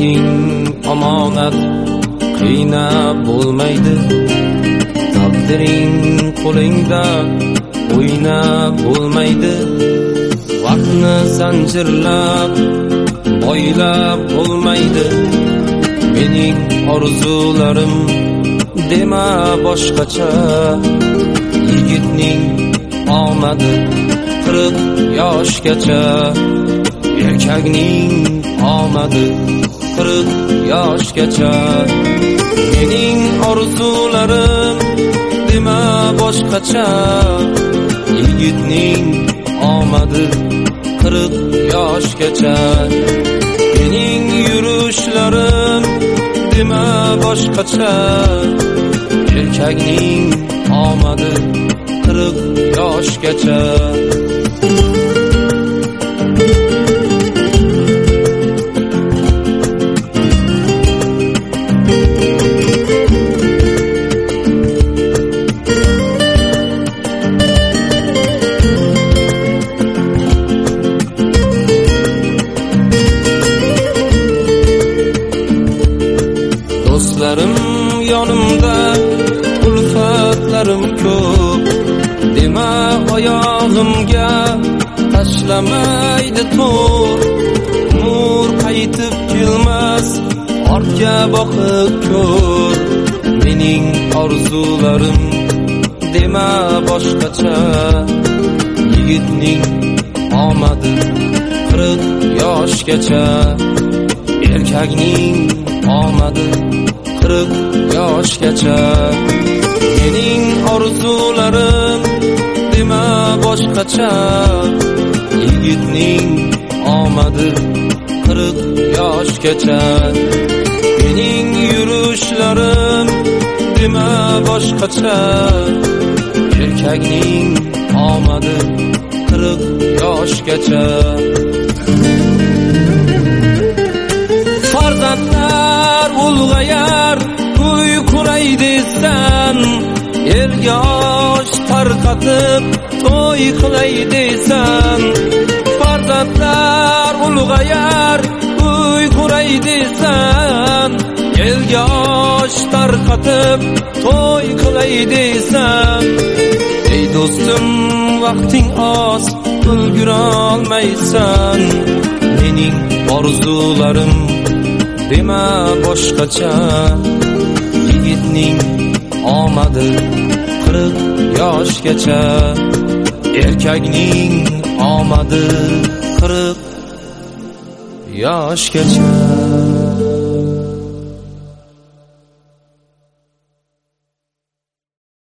mening omonat qiynab bo'lmaydi. Taqdiring qo'lingda o'ynab bo'lmaydi. Vaqtni zanjirlab boylab bo'lmaydi. Mening orzularim dema boshqacha. Yigitning omadi 40 yoshgacha. Erkakning omadi 40 yoshgacha. Mening orzularim dema boshqacha. Yigitning omadi 40 yoshgacha. Mening yurishlarim dema boshqacha. Erkakning omadi 40 yoshgacha. Do'stlarim yonimda, ulfatlarim ko'p. Dema oyog'imga tashlamaydi to'r. Nur qaytib kelmas, ortga boqib ko'r. Mening orzularim dema boshqacha. Yigitning omadi 40 yoshgacha. Erkakning omadi 40 yoshgacha. Mening orzularim dema boshqacha. Yigitning omadi 40 yoshgacha. Mening yurishlarim dema boshqacha. Erkakning omadi 40 yoshgacha. Farzandlar ulg'ayar, uy quray desan. Elga osh tarqatib to'y qilay desan. Farzandlar ulg'ayar, uy quray desan. Elga osh tarqatib to'y qilay desan. Ey do'stim, vaqting oz, ulgurolmaysan. Mening orzularim dema boshqacha. Yigitning omadi 40 yoshgacha. Erkakning omadi 40 yoshgacha.